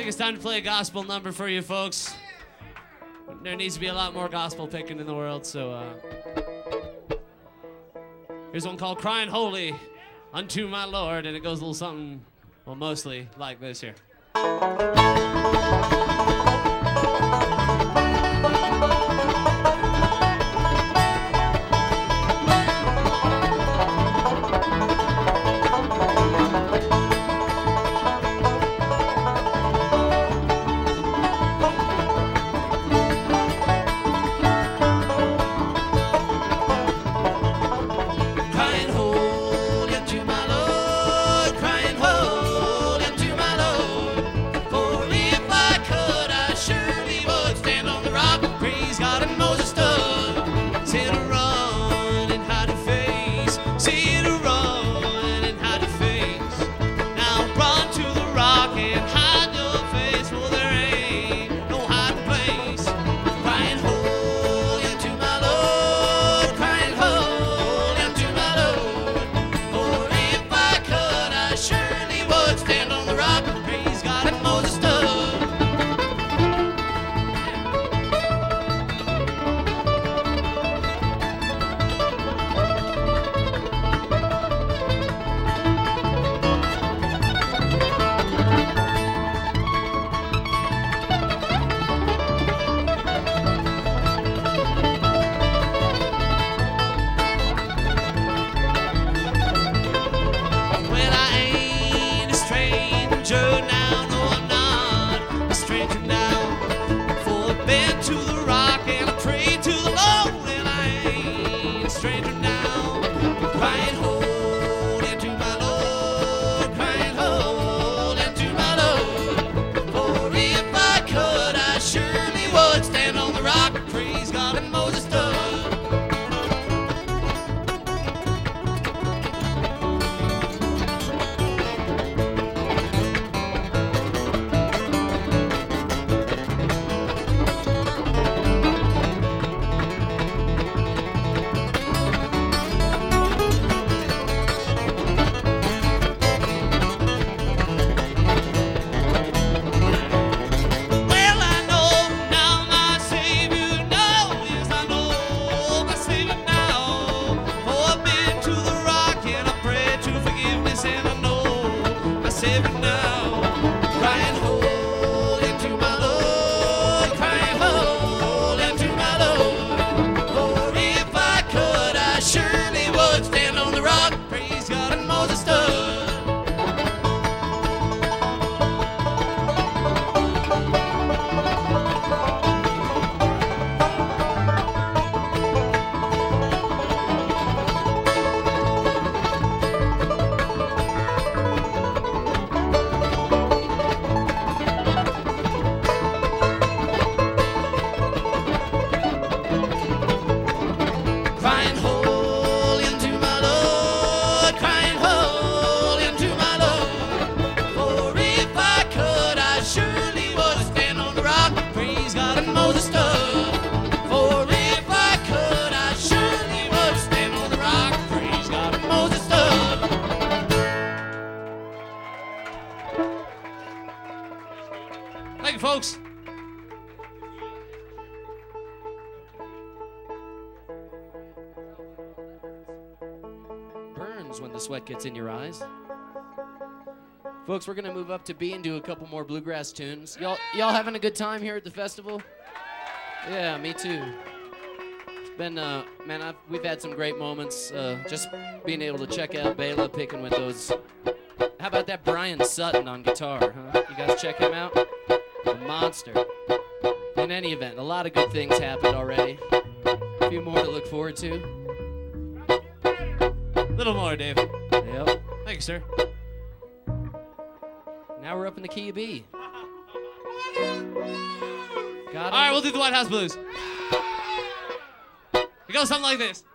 think it's time to play a gospel number for you folks. There needs to be a lot more gospel picking in the world, so here's one called Crying Holy Unto My Lord, and it goes a little something, well, mostly like this here. Thank you, folks. Burns when the sweat gets in your eyes. Folks, we're gonna move up to B and do a couple more bluegrass tunes. Y'all having a good time here at the festival? Yeah, me too. It's been, man, we've had some great moments. Just being able to check out Bela picking with those. How about that Brian Sutton on guitar, huh? You guys check him out? A monster. In any event, a lot of good things happened already. A few more to look forward to. A little more, Dave. Yep. Thank you, sir. Now we're up in the key of B. All right, we'll do the White House Blues. It goes something like this.